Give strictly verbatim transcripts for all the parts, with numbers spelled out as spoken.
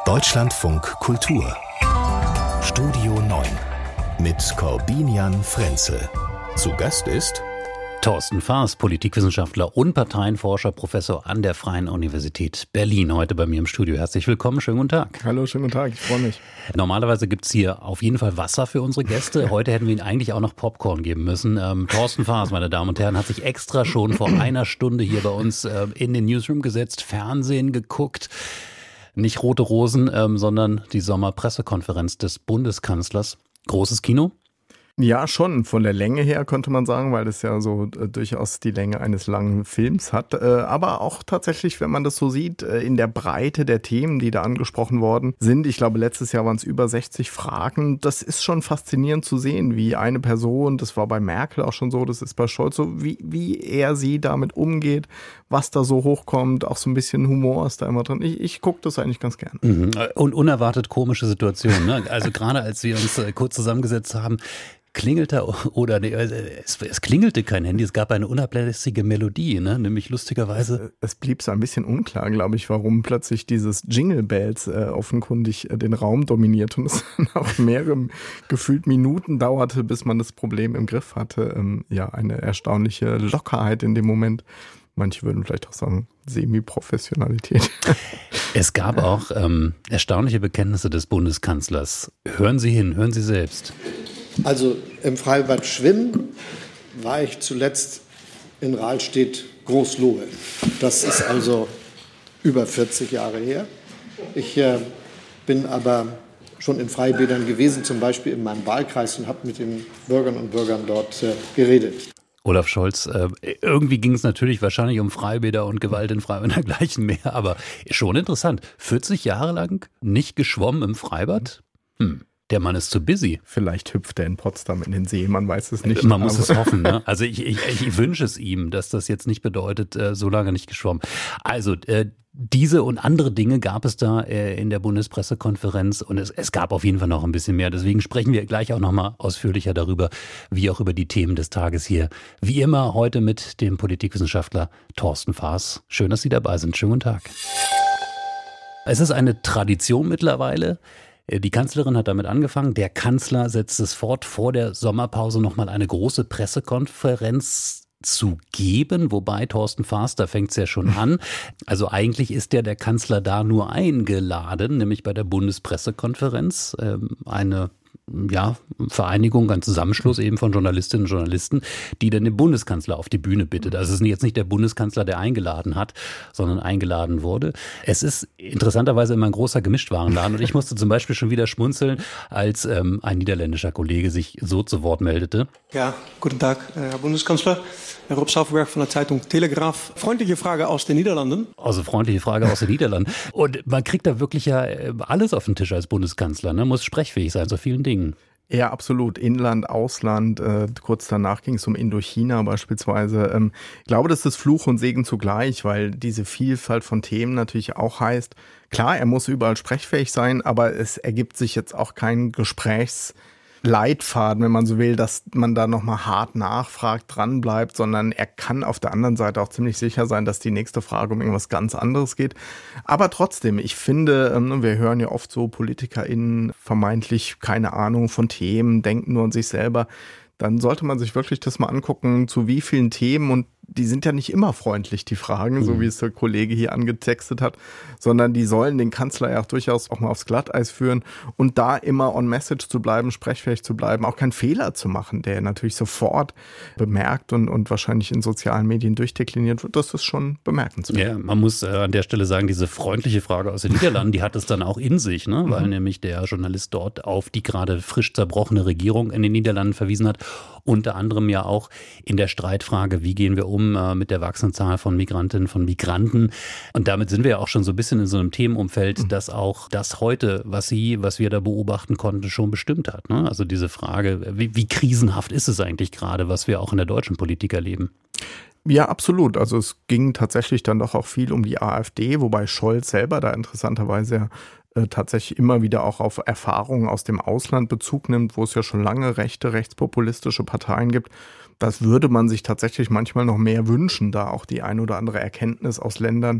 Deutschlandfunk Kultur Studio neun mit Corbinian Frenzel. Zu Gast ist Thorsten Faas, Politikwissenschaftler und Parteienforscher, Professor an der Freien Universität Berlin, heute bei mir im Studio. Herzlich willkommen, schönen guten Tag. Hallo, schönen guten Tag, ich freue mich. Normalerweise gibt es hier auf jeden Fall Wasser für unsere Gäste. Heute hätten wir ihnen eigentlich auch noch Popcorn geben müssen. Ähm, Thorsten Faas, meine Damen und Herren, hat sich extra schon vor einer Stunde hier bei uns äh, in den Newsroom gesetzt, Fernsehen geguckt. Nicht Rote Rosen, ähm, sondern die Sommerpressekonferenz des Bundeskanzlers. Großes Kino? Ja, schon. Von der Länge her könnte man sagen, weil es ja so äh, durchaus die Länge eines langen Films hat. Äh, aber auch tatsächlich, wenn man das so sieht, äh, in der Breite der Themen, die da angesprochen worden sind. Ich glaube, letztes Jahr waren es über sechzig Fragen. Das ist schon faszinierend zu sehen, wie eine Person, das war bei Merkel auch schon so, das ist bei Scholz so, wie, wie er sie damit umgeht, was da so hochkommt. Auch so ein bisschen Humor ist da immer drin. Ich, ich gucke das eigentlich ganz gern. Mhm. Und unerwartet komische Situationen. Ne? Also gerade als wir uns äh, kurz zusammengesetzt haben, klingelte oder nee, es, es klingelte kein Handy, es gab eine unablässige Melodie, ne? Nämlich lustigerweise. Es blieb so ein bisschen unklar, glaube ich, warum plötzlich dieses Jingle Bells äh, offenkundig äh, den Raum dominiert und es dann auch mehrere gefühlt Minuten dauerte, bis man das Problem im Griff hatte. Ähm, ja, eine erstaunliche Lockerheit in dem Moment. Manche würden vielleicht auch sagen, Semi-Professionalität. Es gab auch ähm, erstaunliche Bekenntnisse des Bundeskanzlers. Hören Sie hin, hören Sie selbst. Also im Freibad Schwimmen war ich zuletzt in Rahlstedt Großlohe. Das ist also über vierzig Jahre her. Ich äh, bin aber schon in Freibädern gewesen, zum Beispiel in meinem Wahlkreis, und habe mit den Bürgern und Bürgern dort äh, geredet. Olaf Scholz, äh, irgendwie ging es natürlich wahrscheinlich um Freibäder und Gewalt in Freibädern und dergleichen mehr, aber schon interessant. vierzig Jahre lang nicht geschwommen im Freibad? Hm. Der Mann ist zu busy. Vielleicht hüpft er in Potsdam in den See, man weiß es nicht. Man muss es hoffen, ne? Also ich, ich, ich wünsche es ihm, dass das jetzt nicht bedeutet, äh, so lange nicht geschwommen. Also äh, diese und andere Dinge gab es da äh, in der Bundespressekonferenz und es, es gab auf jeden Fall noch ein bisschen mehr. Deswegen sprechen wir gleich auch nochmal ausführlicher darüber, wie auch über die Themen des Tages hier. Wie immer heute mit dem Politikwissenschaftler Thorsten Faas. Schön, dass Sie dabei sind. Schönen guten Tag. Es ist eine Tradition mittlerweile. Die Kanzlerin hat damit angefangen. Der Kanzler setzt es fort, vor der Sommerpause nochmal eine große Pressekonferenz zu geben. Wobei, Thorsten Faas, da fängt es ja schon an. Also eigentlich ist ja der Kanzler da nur eingeladen, nämlich bei der Bundespressekonferenz. Ähm, eine ja, Vereinigung, ein Zusammenschluss eben von Journalistinnen und Journalisten, die dann den Bundeskanzler auf die Bühne bittet. Also es ist jetzt nicht der Bundeskanzler, der eingeladen hat, sondern eingeladen wurde. Es ist interessanterweise immer ein großer Gemischtwarenladen und ich musste zum Beispiel schon wieder schmunzeln, als ähm, ein niederländischer Kollege sich so zu Wort meldete. Ja, guten Tag, Herr Bundeskanzler. Herr Rob Sauverberg von der Zeitung Telegraaf. Freundliche Frage aus den Niederlanden. Also freundliche Frage aus den Niederlanden. Und man kriegt da wirklich ja alles auf den Tisch als Bundeskanzler, ne? Muss sprechfähig sein, so vielen Dingen. Ja, absolut. Inland, Ausland. Äh, kurz danach ging es um Indochina beispielsweise. Ähm, ich glaube, das ist Fluch und Segen zugleich, weil diese Vielfalt von Themen natürlich auch heißt, klar, er muss überall sprechfähig sein, aber es ergibt sich jetzt auch kein Gesprächs Leitfaden, wenn man so will, dass man da nochmal hart nachfragt, dranbleibt, sondern er kann auf der anderen Seite auch ziemlich sicher sein, dass die nächste Frage um irgendwas ganz anderes geht. Aber trotzdem, ich finde, wir hören ja oft so PolitikerInnen vermeintlich keine Ahnung von Themen, denken nur an sich selber. Dann sollte man sich wirklich das mal angucken, zu wie vielen Themen, und die sind ja nicht immer freundlich, die Fragen, so wie es der Kollege hier angetextet hat, sondern die sollen den Kanzler ja auch durchaus auch mal aufs Glatteis führen und da immer on message zu bleiben, sprechfähig zu bleiben, auch keinen Fehler zu machen, der natürlich sofort bemerkt und, und wahrscheinlich in sozialen Medien durchdekliniert wird. Das ist schon bemerkenswert. Ja, man muss äh, an der Stelle sagen, diese freundliche Frage aus den Niederlanden, die hat es dann auch in sich, ne? Weil mhm. nämlich der Journalist dort auf die gerade frisch zerbrochene Regierung in den Niederlanden verwiesen hat. Unter anderem ja auch in der Streitfrage, wie gehen wir um äh, mit der wachsenden Zahl von Migrantinnen, von Migranten. Und damit sind wir ja auch schon so ein bisschen in so einem Themenumfeld, mhm. das auch das heute, was Sie, was wir da beobachten konnten, schon bestimmt hat. Ne? Also diese Frage, wie, wie krisenhaft ist es eigentlich gerade, was wir auch in der deutschen Politik erleben? Ja, absolut. Also es ging tatsächlich dann doch auch viel um die AfD, wobei Scholz selber da interessanterweise äh, tatsächlich immer wieder auch auf Erfahrungen aus dem Ausland Bezug nimmt, wo es ja schon lange rechte, rechtspopulistische Parteien gibt. Das würde man sich tatsächlich manchmal noch mehr wünschen, da auch die ein oder andere Erkenntnis aus Ländern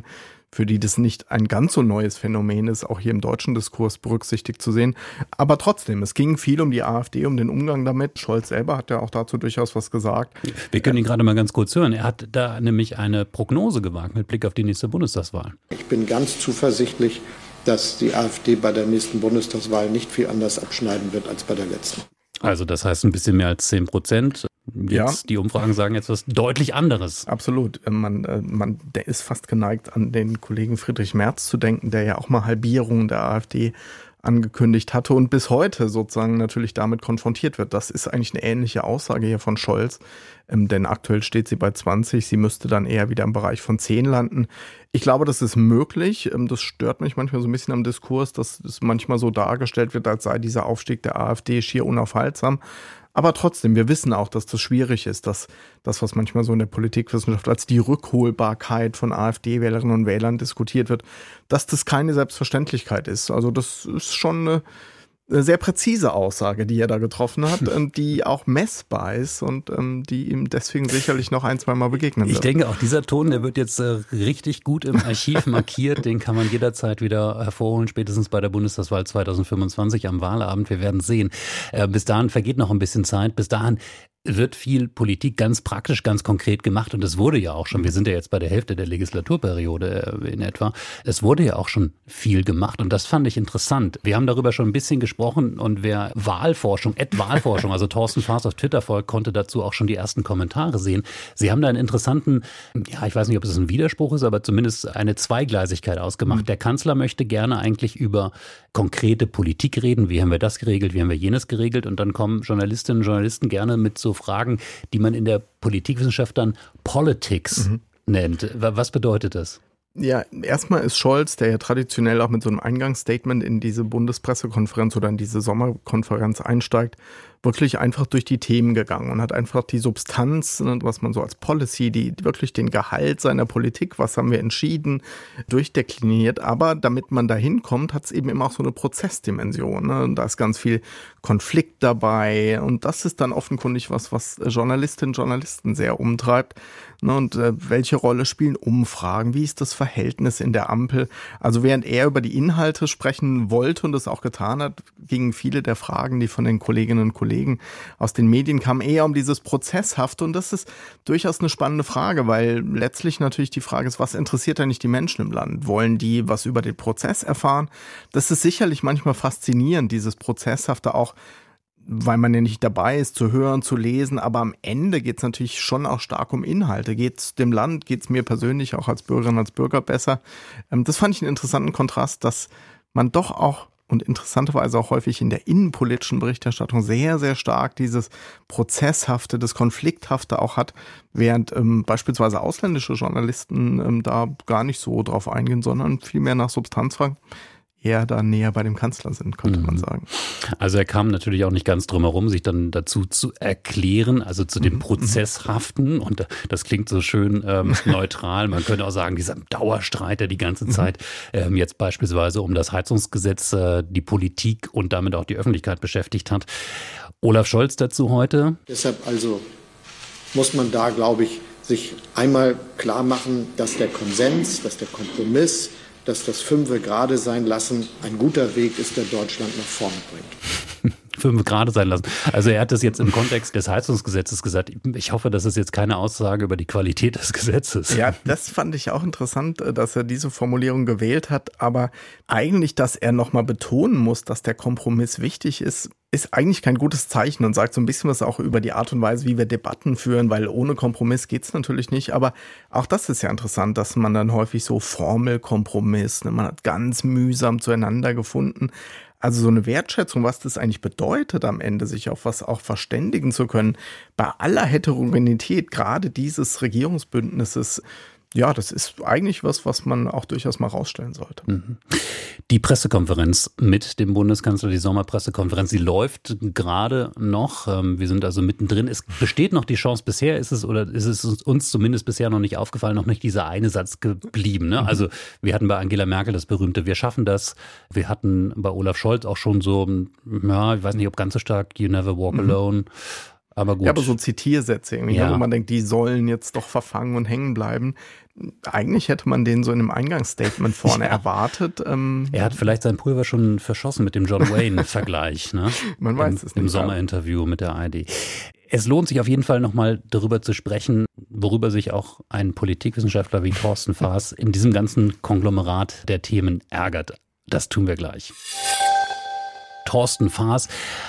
für die das nicht ein ganz so neues Phänomen ist, auch hier im deutschen Diskurs berücksichtigt zu sehen. Aber trotzdem, es ging viel um die AfD, um den Umgang damit. Scholz selber hat ja auch dazu durchaus was gesagt. Wir können ihn gerade mal ganz kurz hören. Er hat da nämlich eine Prognose gewagt mit Blick auf die nächste Bundestagswahl. Ich bin ganz zuversichtlich, dass die AfD bei der nächsten Bundestagswahl nicht viel anders abschneiden wird als bei der letzten. Also das heißt ein bisschen mehr als zehn Prozent. Jetzt, ja. Die Umfragen sagen jetzt was deutlich anderes. Absolut. Man, man, der ist fast geneigt, an den Kollegen Friedrich Merz zu denken, der ja auch mal Halbierungen der AfD angekündigt hatte und bis heute sozusagen natürlich damit konfrontiert wird. Das ist eigentlich eine ähnliche Aussage hier von Scholz, ähm, denn aktuell steht sie bei zwanzig, sie müsste dann eher wieder im Bereich von zehn landen. Ich glaube, das ist möglich. Ähm, das stört mich manchmal so ein bisschen am Diskurs, dass es manchmal so dargestellt wird, als sei dieser Aufstieg der AfD schier unaufhaltsam. Aber trotzdem, wir wissen auch, dass das schwierig ist, dass das, was manchmal so in der Politikwissenschaft als die Rückholbarkeit von AfD-Wählerinnen und Wählern diskutiert wird, dass das keine Selbstverständlichkeit ist. Also das ist schon eine, eine sehr präzise Aussage, die er da getroffen hat, die auch messbar ist und ähm, die ihm deswegen sicherlich noch ein, zwei Mal begegnen wird. Ich denke, auch dieser Ton, der wird jetzt äh, richtig gut im Archiv markiert. Den kann man jederzeit wieder hervorholen, spätestens bei der Bundestagswahl zwanzig fünfundzwanzig am Wahlabend. Wir werden sehen. Äh, bis dahin vergeht noch ein bisschen Zeit. Bis dahin wird viel Politik ganz praktisch, ganz konkret gemacht und es wurde ja auch schon, wir sind ja jetzt bei der Hälfte der Legislaturperiode in etwa, es wurde ja auch schon viel gemacht und das fand ich interessant. Wir haben darüber schon ein bisschen gesprochen und wer Wahlforschung, Ad Wahlforschung, also Thorsten Faas auf Twitter folgt, konnte dazu auch schon die ersten Kommentare sehen. Sie haben da einen interessanten, ja, ich weiß nicht, ob es ein Widerspruch ist, aber zumindest eine Zweigleisigkeit ausgemacht. Mhm. Der Kanzler möchte gerne eigentlich über konkrete Politik reden. Wie haben wir das geregelt? Wie haben wir jenes geregelt? Und dann kommen Journalistinnen und Journalisten gerne mit so Fragen, die man in der Politikwissenschaft dann Politics mhm. nennt. Was bedeutet das? Ja, erstmal ist Scholz, der ja traditionell auch mit so einem Eingangsstatement in diese Bundespressekonferenz oder in diese Sommerkonferenz einsteigt, wirklich einfach durch die Themen gegangen und hat einfach die Substanz, was man so als Policy, die wirklich den Gehalt seiner Politik, was haben wir entschieden, durchdekliniert. Aber damit man da hinkommt, hat es eben immer auch so eine Prozessdimension. Ne? Da ist ganz viel Konflikt dabei und das ist dann offenkundig was, was Journalistinnen und Journalisten sehr umtreibt. Ne? Und äh, welche Rolle spielen Umfragen? Wie ist das Verhältnis in der Ampel? Also während er über die Inhalte sprechen wollte und es auch getan hat, gingen viele der Fragen, die von den Kolleginnen und Kollegen aus den Medien kamen, eher um dieses Prozesshafte und das ist durchaus eine spannende Frage, weil letztlich natürlich die Frage ist, was interessiert eigentlich die Menschen im Land? Wollen die was über den Prozess erfahren? Das ist sicherlich manchmal faszinierend, dieses Prozesshafte auch, weil man ja nicht dabei ist, zu hören, zu lesen, aber am Ende geht es natürlich schon auch stark um Inhalte. Geht es dem Land, geht es mir persönlich auch als Bürgerin, als Bürger besser? Das fand ich einen interessanten Kontrast, dass man doch auch und interessanterweise auch häufig in der innenpolitischen Berichterstattung sehr, sehr stark dieses Prozesshafte, das Konflikthafte auch hat, während ähm, beispielsweise ausländische Journalisten ähm, da gar nicht so drauf eingehen, sondern vielmehr nach Substanz fragen. Eher da näher bei dem Kanzler sind, könnte mhm. man sagen. Also er kam natürlich auch nicht ganz drum herum, sich dann dazu zu erklären, also zu dem mhm. Prozesshaften. Und das klingt so schön ähm, neutral. Man könnte auch sagen, dieser Dauerstreit, der die ganze Zeit ähm, jetzt beispielsweise um das Heizungsgesetz äh, die Politik und damit auch die Öffentlichkeit beschäftigt hat. Olaf Scholz dazu heute. Deshalb also muss man da, glaube ich, sich einmal klar machen, dass der Konsens, dass der Kompromiss, dass das Fünfe gerade sein lassen ein guter Weg ist, der Deutschland nach vorne bringt. Fünf gerade sein lassen. Also er hat das jetzt im Kontext des Heizungsgesetzes gesagt. Ich hoffe, das ist jetzt keine Aussage über die Qualität des Gesetzes. Ja, das fand ich auch interessant, dass er diese Formulierung gewählt hat. Aber eigentlich, dass er nochmal betonen muss, dass der Kompromiss wichtig ist, ist eigentlich kein gutes Zeichen und sagt so ein bisschen was auch über die Art und Weise, wie wir Debatten führen, weil ohne Kompromiss geht's natürlich nicht. Aber auch das ist ja interessant, dass man dann häufig so Formelkompromiss, ne, man hat ganz mühsam zueinander gefunden. Also so eine Wertschätzung, was das eigentlich bedeutet am Ende, sich auf was auch verständigen zu können, bei aller Heterogenität, gerade dieses Regierungsbündnisses, ja, das ist eigentlich was, was man auch durchaus mal rausstellen sollte. Die Pressekonferenz mit dem Bundeskanzler, die Sommerpressekonferenz, die läuft gerade noch. Wir sind also mittendrin. Es besteht noch die Chance, bisher ist es, oder ist es uns zumindest bisher noch nicht aufgefallen, noch nicht dieser eine Satz geblieben. Ne? Also wir hatten bei Angela Merkel das berühmte, wir schaffen das. Wir hatten bei Olaf Scholz auch schon so, ja, ich weiß nicht, ob ganz so stark, you never walk alone. Aber gut. Ja, aber so Zitiersätze irgendwie, Ja. wo man denkt, die sollen jetzt doch verfangen und hängen bleiben. Eigentlich hätte man den so in einem Eingangsstatement vorne Ja. erwartet. Ähm, Er hat vielleicht sein Pulver schon verschossen mit dem John Wayne-Vergleich, ne? Man weiß Im, es nicht. Im Sommerinterview mit der A R D. Es lohnt sich auf jeden Fall nochmal darüber zu sprechen, worüber sich auch ein Politikwissenschaftler wie Thorsten Faas in diesem ganzen Konglomerat der Themen ärgert. Das tun wir gleich. Thorsten Faas,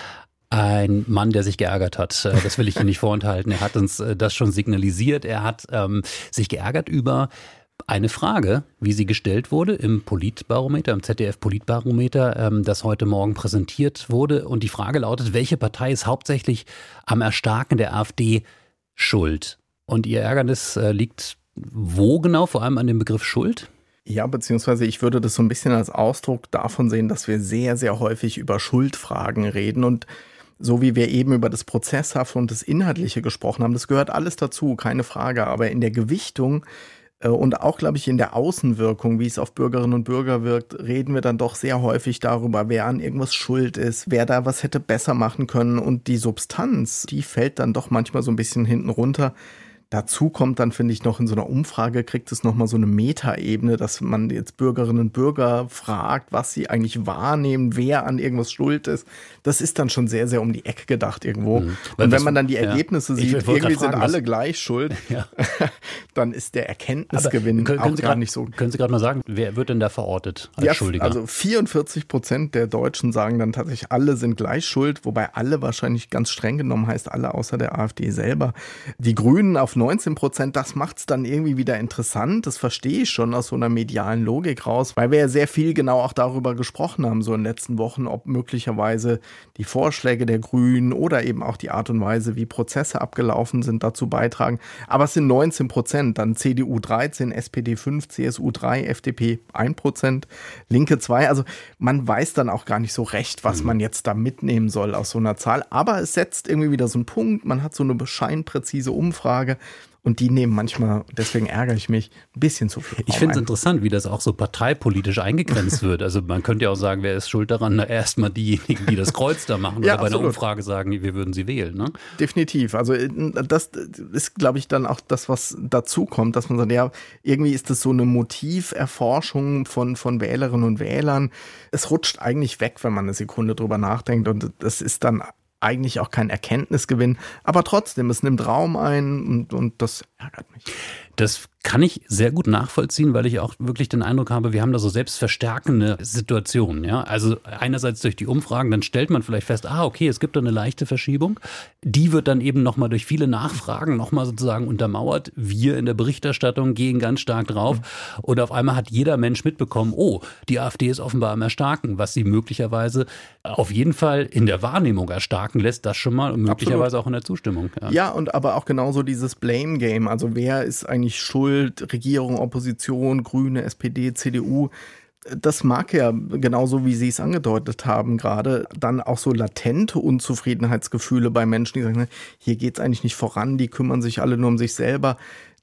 ein Mann, der sich geärgert hat. Das will ich Ihnen nicht vorenthalten. Er hat uns das schon signalisiert. Er hat ähm, sich geärgert über eine Frage, wie sie gestellt wurde im Politbarometer, im Z D F-Politbarometer, ähm, das heute Morgen präsentiert wurde. Und die Frage lautet, welche Partei ist hauptsächlich am Erstarken der AfD schuld? Und Ihr Ärgernis äh, liegt wo genau? Vor allem an dem Begriff Schuld? Ja, beziehungsweise ich würde das so ein bisschen als Ausdruck davon sehen, dass wir sehr, sehr häufig über Schuldfragen reden und so wie wir eben über das Prozesshafte und das Inhaltliche gesprochen haben, das gehört alles dazu, keine Frage. Aber in der Gewichtung äh, und auch, glaube ich, in der Außenwirkung, wie es auf Bürgerinnen und Bürger wirkt, reden wir dann doch sehr häufig darüber, wer an irgendwas schuld ist, wer da was hätte besser machen können. Und die Substanz, die fällt dann doch manchmal so ein bisschen hinten runter. Dazu kommt dann, finde ich, noch in so einer Umfrage, kriegt es nochmal so eine Metaebene, dass man jetzt Bürgerinnen und Bürger fragt, was sie eigentlich wahrnehmen, wer an irgendwas schuld ist. Das ist dann schon sehr, sehr um die Ecke gedacht irgendwo. Mhm. Und wenn man dann die Ergebnisse ja. sieht, irgendwie fragen, sind alle was? gleich schuld, ja. dann ist der Erkenntnisgewinn können, können auch gar grad, nicht so. Können Sie gerade mal sagen, wer wird denn da verortet als ja, Schuldiger? Also vierundvierzig Prozent der Deutschen sagen dann tatsächlich, alle sind gleich schuld, wobei alle wahrscheinlich ganz streng genommen heißt, alle außer der AfD selber. Die Grünen auf neunzehn Prozent, das macht es dann irgendwie wieder interessant. Das verstehe ich schon aus so einer medialen Logik raus, weil wir ja sehr viel genau auch darüber gesprochen haben, so in den letzten Wochen, ob möglicherweise die Vorschläge der Grünen oder eben auch die Art und Weise, wie Prozesse abgelaufen sind, dazu beitragen. Aber es sind neunzehn Prozent, dann C D U dreizehn, S P D fünf, C S U drei, F D P ein Prozent, Linke zwei. Also man weiß dann auch gar nicht so recht, was man jetzt da mitnehmen soll aus so einer Zahl. Aber es setzt irgendwie wieder so einen Punkt. Man hat so eine scheinpräzise Umfrage. Und die nehmen manchmal, deswegen ärgere ich mich, ein bisschen zu viel Raum Ich finde es ein. interessant, wie das auch so parteipolitisch eingegrenzt wird. Also man könnte ja auch sagen, wer ist schuld daran? Na, erstmal diejenigen, die das Kreuz da machen Ja, oder bei absolut. einer Umfrage sagen, wir würden sie wählen. Ne? Definitiv. Also das ist, glaube ich, dann auch das, was dazu kommt, dass man sagt, ja, irgendwie ist das so eine Motiverforschung von, von Wählerinnen und Wählern. Es rutscht eigentlich weg, wenn man eine Sekunde drüber nachdenkt und das ist dann eigentlich auch kein Erkenntnisgewinn, aber trotzdem, es nimmt Raum ein und, und das ärgert mich. Das kann ich sehr gut nachvollziehen, weil ich auch wirklich den Eindruck habe, wir haben da so selbstverstärkende Situationen. Ja? Also einerseits durch die Umfragen, dann stellt man vielleicht fest, ah okay, es gibt da eine leichte Verschiebung. Die wird dann eben nochmal durch viele Nachfragen nochmal sozusagen untermauert. Wir in der Berichterstattung gehen ganz stark drauf mhm. und auf einmal hat jeder Mensch mitbekommen, oh, die AfD ist offenbar am Erstarken, was sie möglicherweise auf jeden Fall in der Wahrnehmung erstarken lässt, das schon mal und möglicherweise Absolut. Auch in der Zustimmung. Ja. ja, und aber auch genauso dieses Blame-Game, also wer ist eigentlich schuld, Regierung, Opposition, Grüne, S P D, C D U, das mag ja genauso, wie Sie es angedeutet haben, gerade dann auch so latente Unzufriedenheitsgefühle bei Menschen, die sagen, hier geht es eigentlich nicht voran, die kümmern sich alle nur um sich selber,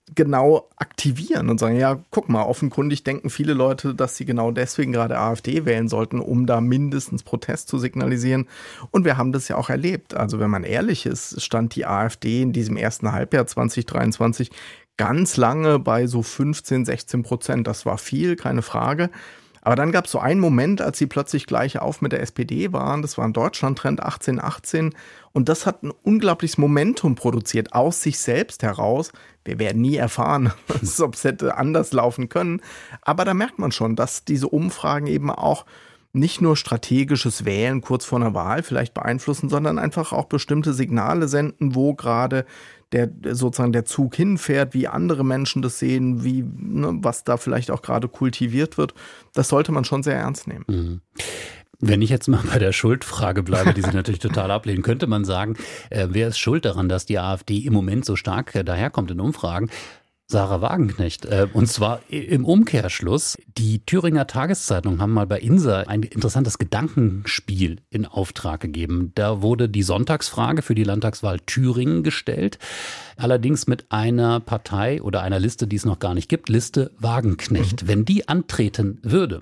genau aktivieren und sagen, ja, guck mal, offenkundig denken viele Leute, dass sie genau deswegen gerade AfD wählen sollten, um da mindestens Protest zu signalisieren. Und wir haben das ja auch erlebt. Also wenn man ehrlich ist, stand die AfD in diesem ersten Halbjahr zwanzig dreiundzwanzig ganz lange bei so fünfzehn, sechzehn Prozent. Das war viel, keine Frage. Aber dann gab es so einen Moment, als sie plötzlich gleich auf mit der S P D waren. Das war ein Deutschland-Trend achtzehn achtzehn. Und das hat ein unglaubliches Momentum produziert, aus sich selbst heraus. Wir werden nie erfahren, ob es hätte anders laufen können. Aber da merkt man schon, dass diese Umfragen eben auch nicht nur strategisches Wählen kurz vor einer Wahl vielleicht beeinflussen, sondern einfach auch bestimmte Signale senden, wo gerade der sozusagen der Zug hinfährt, wie andere Menschen das sehen, wie ne, was da vielleicht auch gerade kultiviert wird. Das sollte man schon sehr ernst nehmen. Mhm. Wenn ich jetzt mal bei der Schuldfrage bleibe, die Sie natürlich total ablehnen, könnte man sagen, äh, wer ist schuld daran, dass die AfD im Moment so stark äh, daherkommt in Umfragen? Sarah Wagenknecht. Äh, und zwar im Umkehrschluss. Die Thüringer Tageszeitung haben mal bei Insa ein interessantes Gedankenspiel in Auftrag gegeben. Da wurde die Sonntagsfrage für die Landtagswahl Thüringen gestellt. Allerdings mit einer Partei oder einer Liste, die es noch gar nicht gibt, Liste Wagenknecht. Wenn die antreten würde,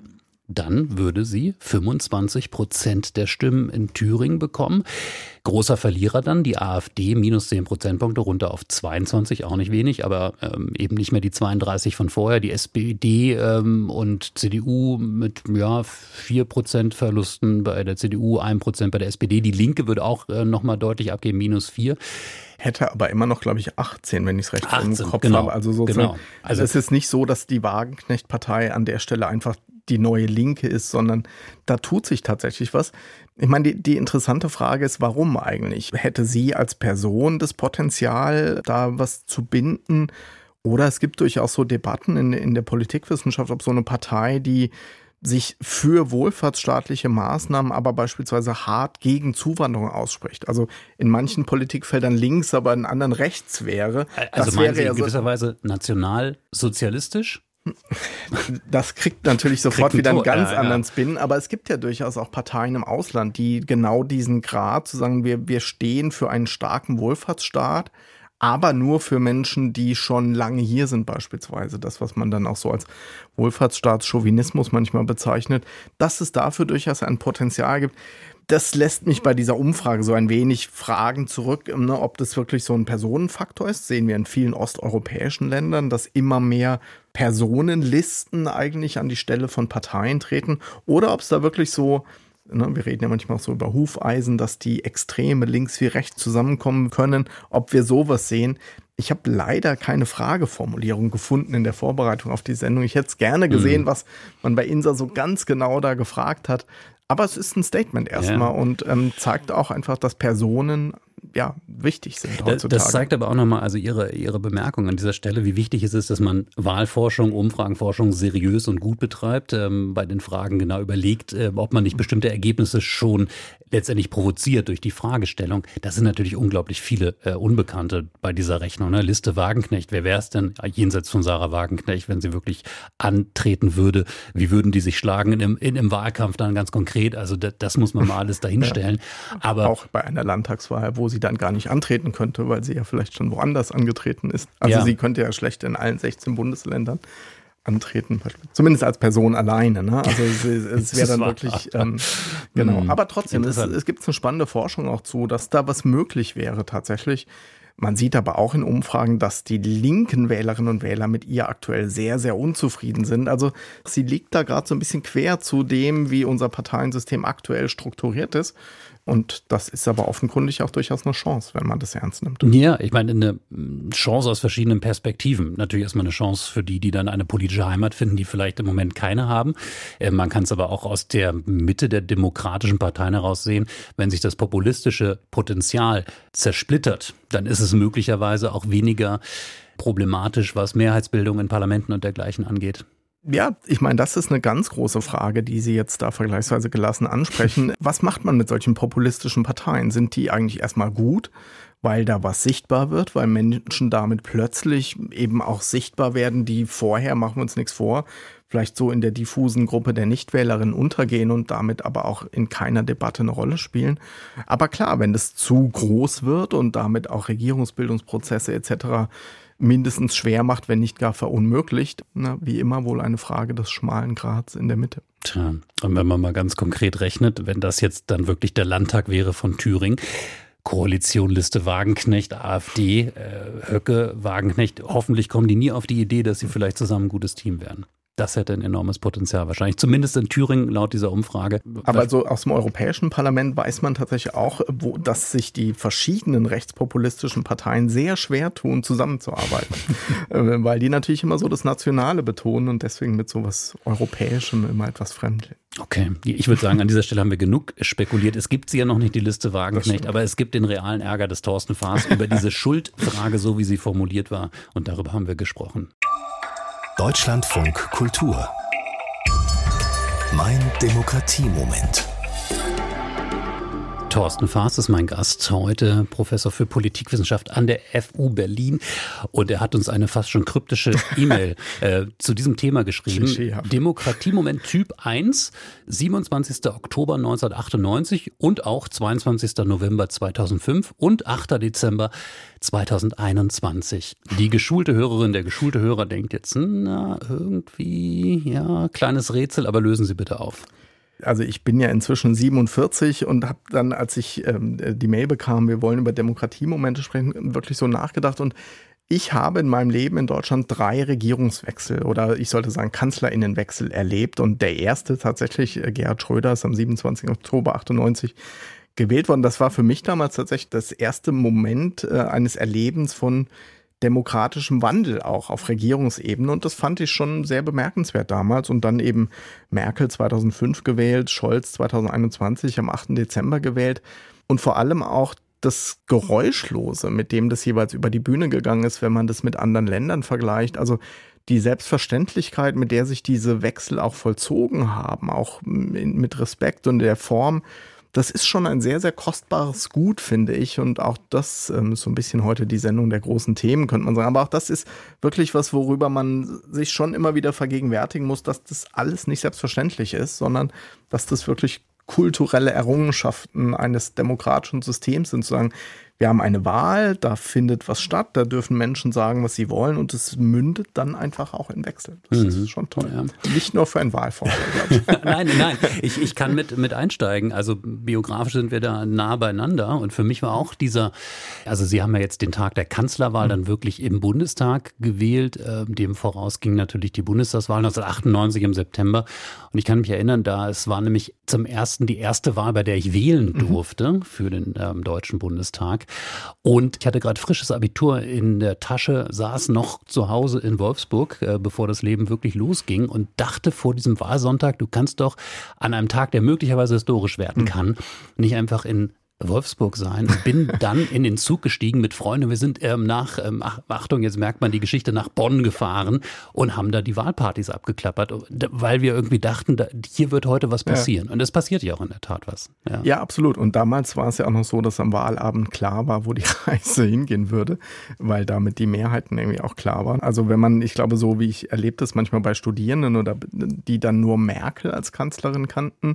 dann würde sie fünfundzwanzig Prozent der Stimmen in Thüringen bekommen. Großer Verlierer dann die AfD, minus zehn Prozentpunkte, runter auf zweiundzwanzig, auch nicht wenig, aber ähm, eben nicht mehr die zweiunddreißig von vorher. Die S P D ähm, und C D U mit ja, vier Prozent Verlusten, bei der C D U ein Prozent, bei der S P D. Die Linke würde auch äh, nochmal deutlich abgeben, minus vier. Hätte aber immer noch, glaube ich, achtzehn, wenn ich es recht achtzehn, im Kopf genau, habe. Also sozusagen, genau. Also es ist nicht so, dass die Wagenknecht-Partei an der Stelle einfach die neue Linke ist, sondern da tut sich tatsächlich was. Ich meine, die, die interessante Frage ist, warum eigentlich? Hätte sie als Person das Potenzial, da was zu binden? Oder es gibt durchaus so Debatten in, in der Politikwissenschaft, ob so eine Partei, die sich für wohlfahrtsstaatliche Maßnahmen, aber beispielsweise hart gegen Zuwanderung ausspricht. Also in manchen Politikfeldern links, aber in anderen rechts wäre. Also das meinen wäre Sie ja in so, gewisser Weise nationalsozialistisch? das kriegt natürlich sofort Kriegt wieder einen Tor- ganz ja, ja. anderen Spin, aber es gibt ja durchaus auch Parteien im Ausland, die genau diesen Grad zu sagen, wir, wir stehen für einen starken Wohlfahrtsstaat, aber nur für Menschen, die schon lange hier sind beispielsweise. Das, was man dann auch so als Wohlfahrtsstaatschauvinismus manchmal bezeichnet, dass es dafür durchaus ein Potenzial gibt. Das lässt mich bei dieser Umfrage so ein wenig Fragen zurück, ne, ob das wirklich so ein Personenfaktor ist. Sehen wir in vielen osteuropäischen Ländern, dass immer mehr Personenlisten eigentlich an die Stelle von Parteien treten. Oder ob es da wirklich so, ne, wir reden ja manchmal auch so über Hufeisen, dass die Extreme links wie rechts zusammenkommen können, ob wir sowas sehen. Ich habe leider keine Frageformulierung gefunden in der Vorbereitung auf die Sendung. Ich hätte es gerne gesehen, mhm. was man bei Insa so ganz genau da gefragt hat. Aber es ist ein Statement erstmal ja. und ähm, zeigt auch einfach, dass Personen ja wichtig sind heutzutage. Das zeigt aber auch nochmal, also Ihre, Ihre Bemerkung an dieser Stelle, wie wichtig es ist, dass man Wahlforschung, Umfragenforschung seriös und gut betreibt, ähm, bei den Fragen genau überlegt, äh, ob man nicht bestimmte Ergebnisse schon letztendlich provoziert durch die Fragestellung. Das sind natürlich unglaublich viele äh, Unbekannte bei dieser Rechnung. Ne? Liste Wagenknecht, wer wäre es denn jenseits von Sarah Wagenknecht, wenn sie wirklich antreten würde? Wie würden die sich schlagen in, in, im Wahlkampf dann ganz konkret? Also das, das muss man mal alles dahinstellen. Ja. Aber auch bei einer Landtagswahl, wo sie dann gar nicht antreten könnte, weil sie ja vielleicht schon woanders angetreten ist. Also ja. sie könnte ja schlecht in allen sechzehn Bundesländern antreten, zumindest als Person alleine. Ne? Also es, es wäre dann wirklich, ähm, genau. Aber trotzdem, es, es gibt eine spannende Forschung auch zu, dass da was möglich wäre tatsächlich. Man sieht aber auch in Umfragen, dass die linken Wählerinnen und Wähler mit ihr aktuell sehr, sehr unzufrieden sind. Also sie liegt da gerade so ein bisschen quer zu dem, wie unser Parteiensystem aktuell strukturiert ist. Und das ist aber offenkundig auch durchaus eine Chance, wenn man das ernst nimmt. Ja, ich meine, eine Chance aus verschiedenen Perspektiven. Natürlich erstmal eine Chance für die, die dann eine politische Heimat finden, die vielleicht im Moment keine haben. Man kann es aber auch aus der Mitte der demokratischen Parteien heraus sehen. Wenn sich das populistische Potenzial zersplittert, dann ist es möglicherweise auch weniger problematisch, was Mehrheitsbildung in Parlamenten und dergleichen angeht. Ja, ich meine, das ist eine ganz große Frage, die Sie jetzt da vergleichsweise gelassen ansprechen. Was macht man mit solchen populistischen Parteien? Sind die eigentlich erstmal gut, weil da was sichtbar wird, weil Menschen damit plötzlich eben auch sichtbar werden, die vorher, machen wir uns nichts vor, vielleicht so in der diffusen Gruppe der Nichtwählerinnen untergehen und damit aber auch in keiner Debatte eine Rolle spielen. Aber klar, wenn das zu groß wird und damit auch Regierungsbildungsprozesse et cetera mindestens schwer macht, wenn nicht gar verunmöglicht, na, wie immer wohl eine Frage des schmalen Grads in der Mitte. Tja, und wenn man mal ganz konkret rechnet, wenn das jetzt dann wirklich der Landtag wäre von Thüringen, Koalition Liste Wagenknecht, AfD, äh, Höcke, Wagenknecht, hoffentlich kommen die nie auf die Idee, dass sie vielleicht zusammen ein gutes Team werden. Das hätte ein enormes Potenzial wahrscheinlich, zumindest in Thüringen laut dieser Umfrage. Aber so aus dem Europäischen Parlament weiß man tatsächlich auch, wo, dass sich die verschiedenen rechtspopulistischen Parteien sehr schwer tun, zusammenzuarbeiten. Weil die natürlich immer so das Nationale betonen und deswegen mit so was Europäischem immer etwas fremd. Okay, ich würde sagen, an dieser Stelle haben wir genug spekuliert. Es gibt sie ja noch nicht, die Liste Wagenknecht, aber es gibt den realen Ärger des Thorsten Faas über diese Schuldfrage, so wie sie formuliert war. Und darüber haben wir gesprochen. Deutschlandfunk Kultur. Mein Demokratiemoment. Thorsten Faas ist mein Gast heute, Professor für Politikwissenschaft an der F U Berlin. Und er hat uns eine fast schon kryptische E-Mail äh, zu diesem Thema geschrieben. Demokratiemoment Typ eins, siebenundzwanzigster Oktober neunzehnhundertachtundneunzig und auch zweiundzwanzigster November zweitausendfünf und achter Dezember zweitausendeinundzwanzig. Die geschulte Hörerin, der geschulte Hörer denkt jetzt, na, irgendwie, ja, kleines Rätsel, aber lösen Sie bitte auf. Also ich bin ja inzwischen siebenundvierzig und habe dann, als ich ähm, die Mail bekam, wir wollen über Demokratiemomente sprechen, wirklich so nachgedacht. Und ich habe in meinem Leben in Deutschland drei Regierungswechsel oder ich sollte sagen Kanzlerinnenwechsel erlebt. Und der erste tatsächlich, Gerhard Schröder, ist am siebenundzwanzigsten Oktober achtundneunzig gewählt worden. Das war für mich damals tatsächlich das erste Moment äh, eines Erlebens von demokratischem Wandel auch auf Regierungsebene. Und das fand ich schon sehr bemerkenswert damals. Und dann eben Merkel zweitausendfünf gewählt, Scholz zweitausendeinundzwanzig am achten Dezember gewählt. Und vor allem auch das Geräuschlose, mit dem das jeweils über die Bühne gegangen ist, wenn man das mit anderen Ländern vergleicht. Also die Selbstverständlichkeit, mit der sich diese Wechsel auch vollzogen haben, auch mit Respekt und der Form, das ist schon ein sehr, sehr kostbares Gut, finde ich. Und auch das ähm, ist so ein bisschen heute die Sendung der großen Themen, könnte man sagen. Aber auch das ist wirklich was, worüber man sich schon immer wieder vergegenwärtigen muss, dass das alles nicht selbstverständlich ist, sondern dass das wirklich kulturelle Errungenschaften eines demokratischen Systems sind. Sozusagen, wir haben eine Wahl, da findet was statt, da dürfen Menschen sagen, was sie wollen und es mündet dann einfach auch in Wechsel. Das mhm. ist schon toll. Ja. Nicht nur für ein Wahlvorgang, glaube ich. Nein, nein, ich, ich kann mit, mit einsteigen. Also biografisch sind wir da nah beieinander und für mich war auch dieser, also Sie haben ja jetzt den Tag der Kanzlerwahl mhm. dann wirklich im Bundestag gewählt. Dem voraus ging natürlich die Bundestagswahl neunzehnhundertachtundneunzig im September und ich kann mich erinnern, da es war nämlich zum ersten die erste Wahl, bei der ich wählen durfte mhm. für den ähm, Deutschen Bundestag. Und ich hatte gerade frisches Abitur in der Tasche, saß noch zu Hause in Wolfsburg, äh, bevor das Leben wirklich losging und dachte vor diesem Wahlsonntag, du kannst doch an einem Tag, der möglicherweise historisch werden kann, nicht einfach in Wolfsburg sein. Bin dann in den Zug gestiegen mit Freunden. Wir sind ähm, nach, ähm, Achtung, jetzt merkt man die Geschichte, nach Bonn gefahren und haben da die Wahlpartys abgeklappert, weil wir irgendwie dachten, da, hier wird heute was passieren. Ja. Und es passiert ja auch in der Tat was. Ja. ja, absolut. Und damals war es ja auch noch so, dass am Wahlabend klar war, wo die Reise hingehen würde, weil damit die Mehrheiten irgendwie auch klar waren. Also wenn man, ich glaube, so wie ich erlebt das manchmal bei Studierenden oder die dann nur Merkel als Kanzlerin kannten,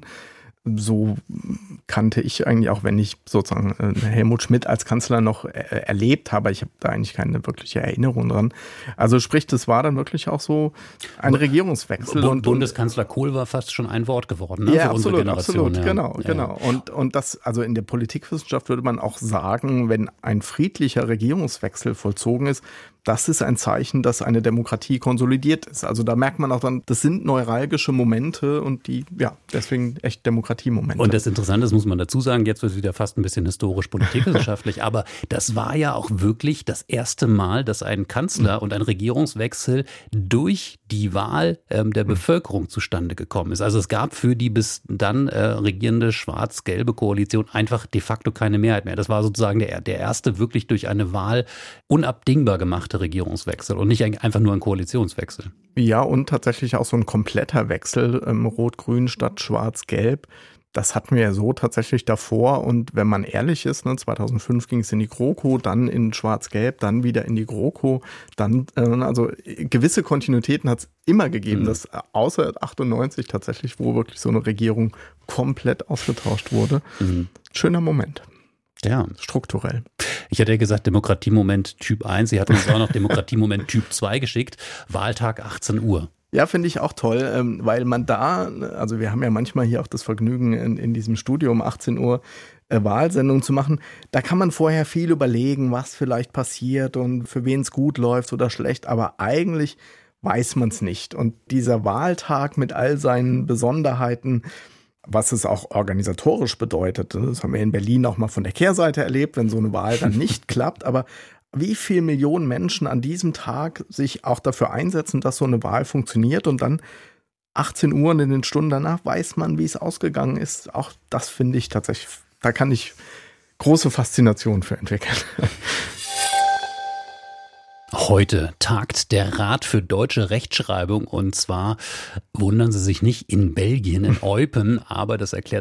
so kannte ich eigentlich auch, wenn ich sozusagen Helmut Schmidt als Kanzler noch erlebt habe. Ich habe da eigentlich keine wirkliche Erinnerung dran. Also sprich, das war dann wirklich auch so ein Regierungswechsel. B- und Bundeskanzler Kohl war fast schon ein Wort geworden, ne? Ja, für absolut, unsere Generation. Absolut, ja. genau, ja. genau. Und, und das, also in der Politikwissenschaft würde man auch sagen, wenn ein friedlicher Regierungswechsel vollzogen ist, das ist ein Zeichen, dass eine Demokratie konsolidiert ist. Also da merkt man auch dann, das sind neuralgische Momente und die, ja, deswegen echt Demokratiemomente. Und das Interessante ist, muss man dazu sagen, jetzt wird es wieder fast ein bisschen historisch politikwissenschaftlich, aber das war ja auch wirklich das erste Mal, dass ein Kanzler mhm. und ein Regierungswechsel durch die Wahl ähm, der mhm. Bevölkerung zustande gekommen ist. Also es gab für die bis dann äh, regierende schwarz-gelbe Koalition einfach de facto keine Mehrheit mehr. Das war sozusagen der, der erste wirklich durch eine Wahl unabdingbar gemachte Regierungswechsel und nicht einfach nur ein Koalitionswechsel. Ja, und tatsächlich auch so ein kompletter Wechsel, ähm, Rot-Grün statt Schwarz-Gelb. Das hatten wir ja so tatsächlich davor und wenn man ehrlich ist, ne, zweitausendfünf ging es in die GroKo, dann in Schwarz-Gelb, dann wieder in die GroKo, dann, äh, also gewisse Kontinuitäten hat es immer gegeben, mhm. dass außer achtundneunzig tatsächlich, wo wirklich so eine Regierung komplett ausgetauscht wurde. Mhm. Schöner Moment. Ja. Strukturell. Ich hatte ja gesagt, Demokratiemoment Typ eins. Sie hatten uns auch noch Demokratiemoment Typ zwei geschickt. Wahltag achtzehn Uhr. Ja, finde ich auch toll, weil man da, also wir haben ja manchmal hier auch das Vergnügen, in, in diesem Studio um achtzehn Uhr äh, Wahlsendungen zu machen. Da kann man vorher viel überlegen, was vielleicht passiert und für wen es gut läuft oder schlecht. Aber eigentlich weiß man es nicht. Und dieser Wahltag mit all seinen Besonderheiten, was es auch organisatorisch bedeutet, das haben wir in Berlin auch mal von der Kehrseite erlebt, wenn so eine Wahl dann nicht klappt, aber wie viele Millionen Menschen an diesem Tag sich auch dafür einsetzen, dass so eine Wahl funktioniert und dann achtzehn Uhr und in den Stunden danach weiß man, wie es ausgegangen ist. Auch das finde ich tatsächlich, da kann ich große Faszination für entwickeln. Heute tagt der Rat für deutsche Rechtschreibung und zwar, wundern Sie sich nicht, in Belgien, in Eupen, aber das erklärt sich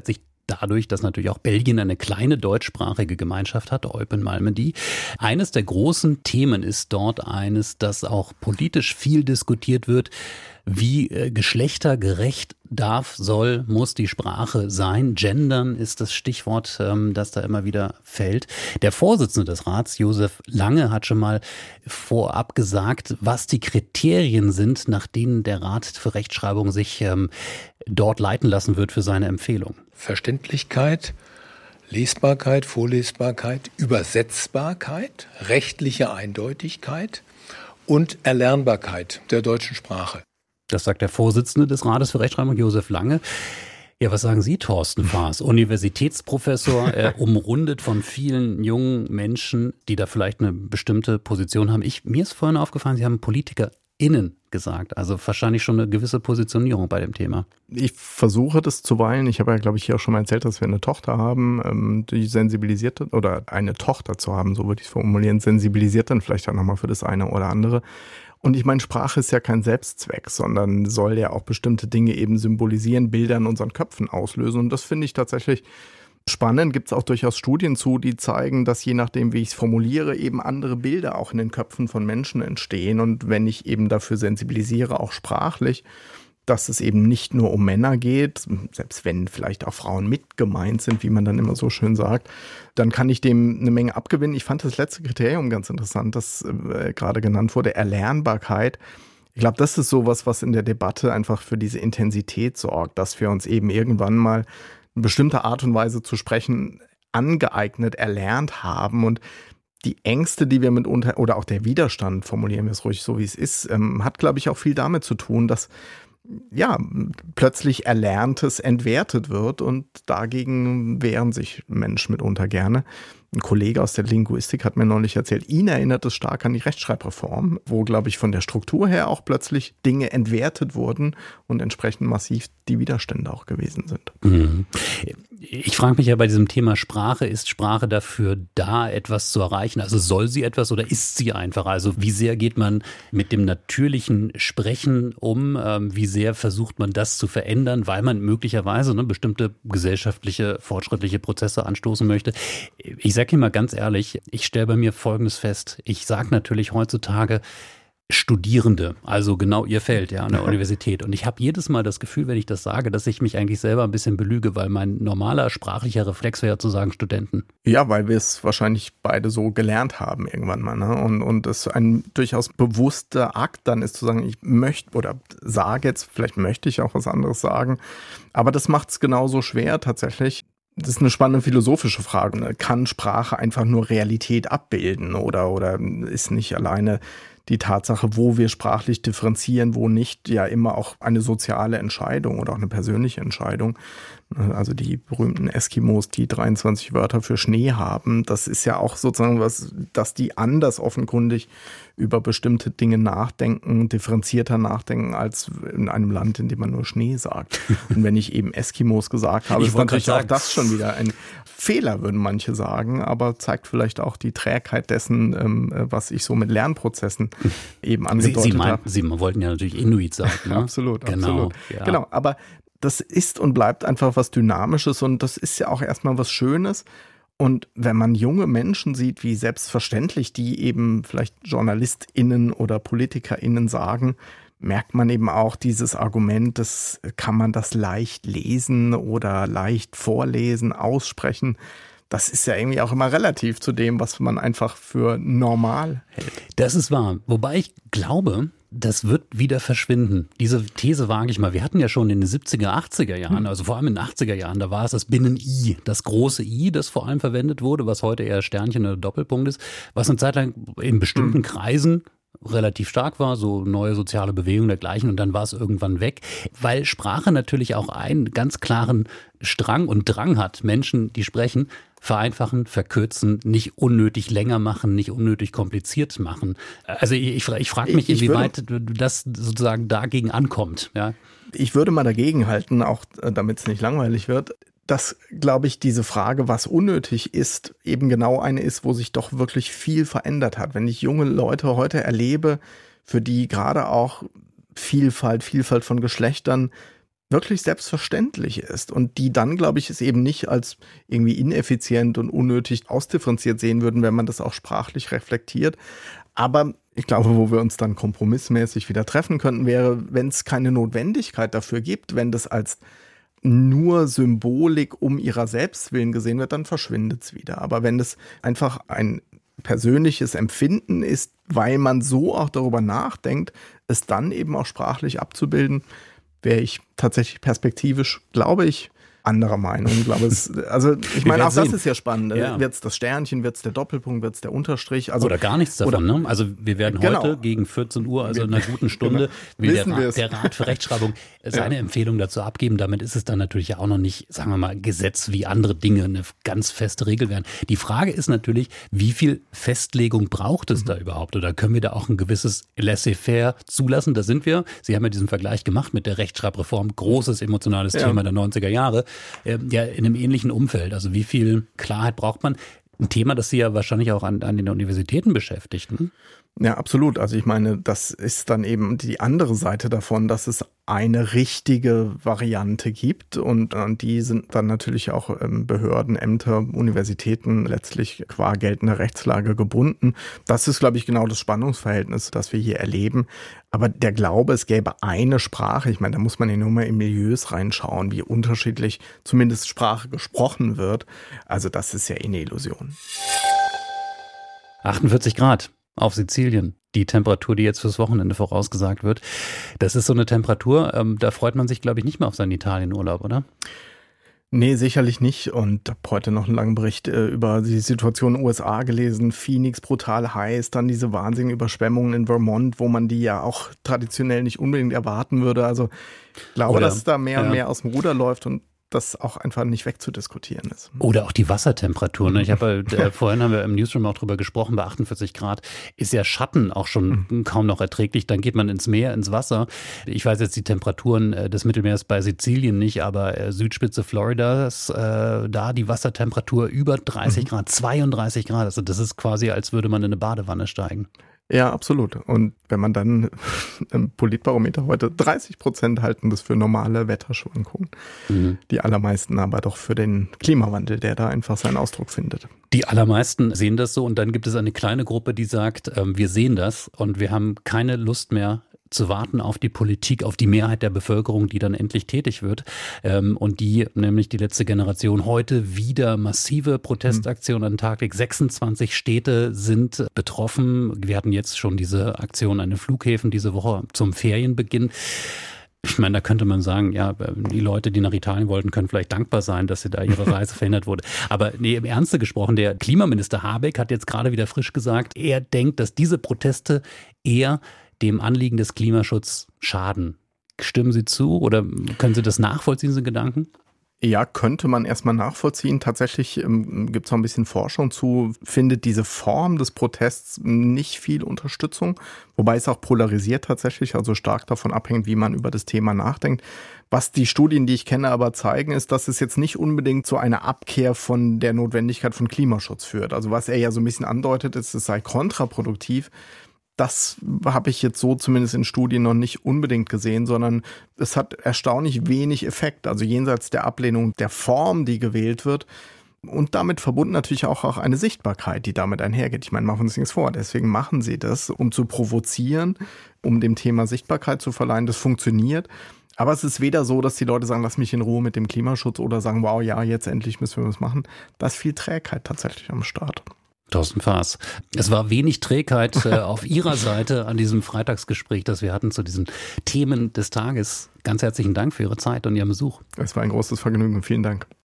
dadurch, dass natürlich auch Belgien eine kleine deutschsprachige Gemeinschaft hat, Eupen-Malmedy. Eines der großen Themen ist dort eines, das auch politisch viel diskutiert wird. Wie äh, geschlechtergerecht darf, soll, muss die Sprache sein. Gendern ist das Stichwort, ähm, das da immer wieder fällt. Der Vorsitzende des Rats, Josef Lange, hat schon mal vorab gesagt, was die Kriterien sind, nach denen der Rat für Rechtschreibung sich ähm, dort leiten lassen wird für seine Empfehlung. Verständlichkeit, Lesbarkeit, Vorlesbarkeit, Übersetzbarkeit, rechtliche Eindeutigkeit und Erlernbarkeit der deutschen Sprache. Das sagt der Vorsitzende des Rates für Rechtschreibung, Josef Lange. Ja, was sagen Sie, Thorsten Faas, Universitätsprofessor, äh, umrundet von vielen jungen Menschen, die da vielleicht eine bestimmte Position haben. Ich, mir ist vorhin aufgefallen, Sie haben PolitikerInnen gesagt, also wahrscheinlich schon eine gewisse Positionierung bei dem Thema. Ich versuche das zuweilen. Ich habe ja, glaube ich, hier auch schon mal erzählt, dass wir eine Tochter haben, die sensibilisiert, oder eine Tochter zu haben, so würde ich es formulieren, sensibilisiert dann vielleicht auch nochmal für das eine oder andere. Und ich meine, Sprache ist ja kein Selbstzweck, sondern soll ja auch bestimmte Dinge eben symbolisieren, Bilder in unseren Köpfen auslösen. Und das finde ich tatsächlich spannend. Gibt es auch durchaus Studien zu, die zeigen, dass je nachdem, wie ich es formuliere, eben andere Bilder auch in den Köpfen von Menschen entstehen. Und wenn ich eben dafür sensibilisiere, auch sprachlich, dass es eben nicht nur um Männer geht, selbst wenn vielleicht auch Frauen mit gemeint sind, wie man dann immer so schön sagt, dann kann ich dem eine Menge abgewinnen. Ich fand das letzte Kriterium ganz interessant, das äh, gerade genannt wurde, Erlernbarkeit. Ich glaube, das ist sowas, was in der Debatte einfach für diese Intensität sorgt, dass wir uns eben irgendwann mal eine bestimmte Art und Weise zu sprechen angeeignet, erlernt haben. Und die Ängste, die wir mitunter, oder auch der Widerstand, formulieren wir es ruhig so, wie es ist, ähm, hat, glaube ich, auch viel damit zu tun, dass ja, plötzlich Erlerntes entwertet wird und dagegen wehren sich Menschen mitunter gerne. Ein Kollege aus der Linguistik hat mir neulich erzählt, ihn erinnert es stark an die Rechtschreibreform, wo, glaube ich, von der Struktur her auch plötzlich Dinge entwertet wurden und entsprechend massiv die Widerstände auch gewesen sind. Mhm. Ich frage mich ja bei diesem Thema Sprache, ist Sprache dafür da, etwas zu erreichen? Also soll sie etwas oder ist sie einfach? Also wie sehr geht man mit dem natürlichen Sprechen um? Wie sehr versucht man das zu verändern, weil man möglicherweise ne, bestimmte gesellschaftliche, fortschrittliche Prozesse anstoßen möchte? Ich sage Ihnen mal ganz ehrlich, ich stelle bei mir Folgendes fest. Ich sage natürlich heutzutage Studierende, also genau ihr Feld ja, an der Universität. Und ich habe jedes Mal das Gefühl, wenn ich das sage, dass ich mich eigentlich selber ein bisschen belüge, weil mein normaler sprachlicher Reflex wäre zu sagen Studenten. Ja, weil wir es wahrscheinlich beide so gelernt haben irgendwann mal. Ne? Und, und es ein durchaus bewusster Akt dann ist zu sagen, ich möchte oder sage jetzt, vielleicht möchte ich auch was anderes sagen. Aber das macht es genauso schwer tatsächlich. Das ist eine spannende philosophische Frage. Ne? Kann Sprache einfach nur Realität abbilden oder, oder ist nicht alleine die Tatsache, wo wir sprachlich differenzieren, wo nicht, ja immer auch eine soziale Entscheidung oder auch eine persönliche Entscheidung. Also die berühmten Eskimos, die dreiundzwanzig Wörter für Schnee haben, das ist ja auch sozusagen was, dass die anders offenkundig über bestimmte Dinge nachdenken, differenzierter nachdenken als in einem Land, in dem man nur Schnee sagt. Und wenn ich eben Eskimos gesagt habe, ist natürlich auch das schon wieder ein Fehler, würden manche sagen, aber zeigt vielleicht auch die Trägheit dessen, was ich so mit Lernprozessen eben angedeutet Sie, Sie habe. Sie wollten ja natürlich Inuit sagen. Ne? Absolut, genau, absolut. Ja. Genau, aber das ist und bleibt einfach was Dynamisches und das ist ja auch erstmal was Schönes. Und wenn man junge Menschen sieht, wie selbstverständlich die eben vielleicht JournalistInnen oder PolitikerInnen sagen, merkt man eben auch dieses Argument, das kann man das leicht lesen oder leicht vorlesen, aussprechen. Das ist ja irgendwie auch immer relativ zu dem, was man einfach für normal hält. Das ist wahr. Wobei ich glaube, das wird wieder verschwinden. Diese These wage ich mal. Wir hatten ja schon in den siebziger, achtziger Jahren, also vor allem in den achtziger Jahren, da war es das Binnen-I, das große I, das vor allem verwendet wurde, was heute eher Sternchen oder Doppelpunkt ist, was eine Zeit lang in bestimmten mhm. Kreisen relativ stark war, so neue soziale Bewegungen dergleichen und dann war es irgendwann weg, weil Sprache natürlich auch einen ganz klaren Strang und Drang hat. Menschen, die sprechen, vereinfachen, verkürzen, nicht unnötig länger machen, nicht unnötig kompliziert machen. Also ich, ich, ich frage mich, ich inwieweit würde, das sozusagen dagegen ankommt. Ja? Ich würde mal dagegen halten, auch damit es nicht langweilig wird, dass, glaube ich, diese Frage, was unnötig ist, eben genau eine ist, wo sich doch wirklich viel verändert hat. Wenn ich junge Leute heute erlebe, für die gerade auch Vielfalt, Vielfalt von Geschlechtern wirklich selbstverständlich ist und die dann, glaube ich, es eben nicht als irgendwie ineffizient und unnötig ausdifferenziert sehen würden, wenn man das auch sprachlich reflektiert. Aber ich glaube, wo wir uns dann kompromissmäßig wieder treffen könnten, wäre, wenn es keine Notwendigkeit dafür gibt, wenn das als nur Symbolik um ihrer selbst willen gesehen wird, dann verschwindet es wieder. Aber wenn es einfach ein persönliches Empfinden ist, weil man so auch darüber nachdenkt, es dann eben auch sprachlich abzubilden, wäre ich tatsächlich perspektivisch, glaube ich, anderer Meinung. Ich glaube, es, also ich meine, auch das sehen. Ist ja spannend. Ja. Wird es das Sternchen, wird es der Doppelpunkt, wird es der Unterstrich? Also, oder gar nichts davon. Oder, ne? Also wir werden genau. heute gegen vierzehn Uhr, also in einer guten Stunde, genau. will der Rat, der Rat für Rechtschreibung seine ja. Empfehlung dazu abgeben. Damit ist es dann natürlich auch noch nicht, sagen wir mal, Gesetz wie andere Dinge, eine ganz feste Regel werden. Die Frage ist natürlich, wie viel Festlegung braucht es mhm. da überhaupt? Oder können wir da auch ein gewisses Laissez-faire zulassen? Da sind wir. Sie haben ja diesen Vergleich gemacht mit der Rechtschreibreform. Großes emotionales ja. Thema der neunziger Jahre. Ja, in einem ähnlichen Umfeld. Also wie viel Klarheit braucht man? Ein Thema, das Sie ja wahrscheinlich auch an, an den Universitäten beschäftigt. Ne? Ja, absolut. Also ich meine, das ist dann eben die andere Seite davon, dass es eine richtige Variante gibt und an die sind dann natürlich auch Behörden, Ämter, Universitäten letztlich qua geltender Rechtslage gebunden. Das ist, glaube ich, genau das Spannungsverhältnis, das wir hier erleben. Aber der Glaube, es gäbe eine Sprache, ich meine, da muss man ja nur mal in Milieus reinschauen, wie unterschiedlich zumindest Sprache gesprochen wird. Also das ist ja eh eine Illusion. achtundvierzig Grad. Auf Sizilien, die Temperatur, die jetzt fürs Wochenende vorausgesagt wird. Das ist so eine Temperatur, ähm, da freut man sich, glaube ich, nicht mehr auf seinen Italienurlaub, oder? Nee, sicherlich nicht. Und ich habe heute noch einen langen Bericht äh, über die Situation in den U S A gelesen. Phoenix brutal heiß, dann diese wahnsinnigen Überschwemmungen in Vermont, wo man die ja auch traditionell nicht unbedingt erwarten würde. Also ich glaube, oder, dass da mehr ja. und mehr aus dem Ruder läuft und das auch einfach nicht wegzudiskutieren ist. Oder auch die Wassertemperatur. Ne? Ich habe äh, vorhin haben wir im Newsroom auch drüber gesprochen, bei achtundvierzig Grad ist ja Schatten auch schon mhm. kaum noch erträglich. Dann geht man ins Meer, ins Wasser. Ich weiß jetzt die Temperaturen äh, des Mittelmeers bei Sizilien nicht, aber äh, Südspitze Floridas, äh, da die Wassertemperatur über dreißig mhm. Grad, zweiunddreißig Grad. Also das ist quasi, als würde man in eine Badewanne steigen. Ja, absolut. Und wenn man dann im Politbarometer heute dreißig Prozent halten das für normale Wetterschwankungen. Mhm. Die allermeisten aber doch für den Klimawandel, der da einfach seinen Ausdruck findet. Die allermeisten sehen das so und dann gibt es eine kleine Gruppe, die sagt, ähm, wir sehen das und wir haben keine Lust mehr zu warten auf die Politik, auf die Mehrheit der Bevölkerung, die dann endlich tätig wird ähm, und die, nämlich die letzte Generation, heute wieder massive Protestaktionen an den Tag legt. sechsundzwanzig Städte sind betroffen. Wir hatten jetzt schon diese Aktion an den Flughäfen diese Woche zum Ferienbeginn. Ich meine, da könnte man sagen, ja, die Leute, die nach Italien wollten, können vielleicht dankbar sein, dass sie da ihre Reise verhindert wurde. Aber nee, im Ernste gesprochen, der Klimaminister Habeck hat jetzt gerade wieder frisch gesagt, er denkt, dass diese Proteste eher dem Anliegen des Klimaschutzes schaden. Stimmen Sie zu oder können Sie das nachvollziehen, diese Gedanken? Ja, könnte man erstmal nachvollziehen. Tatsächlich ähm, gibt es auch ein bisschen Forschung zu, findet diese Form des Protests nicht viel Unterstützung, wobei es auch polarisiert tatsächlich, also stark davon abhängt, wie man über das Thema nachdenkt. Was die Studien, die ich kenne, aber zeigen, ist, dass es jetzt nicht unbedingt zu einer Abkehr von der Notwendigkeit von Klimaschutz führt. Also was er ja so ein bisschen andeutet, ist, es sei kontraproduktiv. Das habe ich jetzt so zumindest in Studien noch nicht unbedingt gesehen, sondern es hat erstaunlich wenig Effekt. Also jenseits der Ablehnung der Form, die gewählt wird und damit verbunden natürlich auch, auch eine Sichtbarkeit, die damit einhergeht. Ich meine, machen wir uns nichts vor. Deswegen machen sie das, um zu provozieren, um dem Thema Sichtbarkeit zu verleihen. Das funktioniert. Aber es ist weder so, dass die Leute sagen, lass mich in Ruhe mit dem Klimaschutz oder sagen, wow, ja, jetzt endlich müssen wir was machen. Da ist viel Trägheit tatsächlich am Start. Thorsten Faas. Es war wenig Trägheit äh, auf Ihrer Seite an diesem Freitagsgespräch, das wir hatten zu diesen Themen des Tages. Ganz herzlichen Dank für Ihre Zeit und Ihren Besuch. Es war ein großes Vergnügen. Vielen Dank.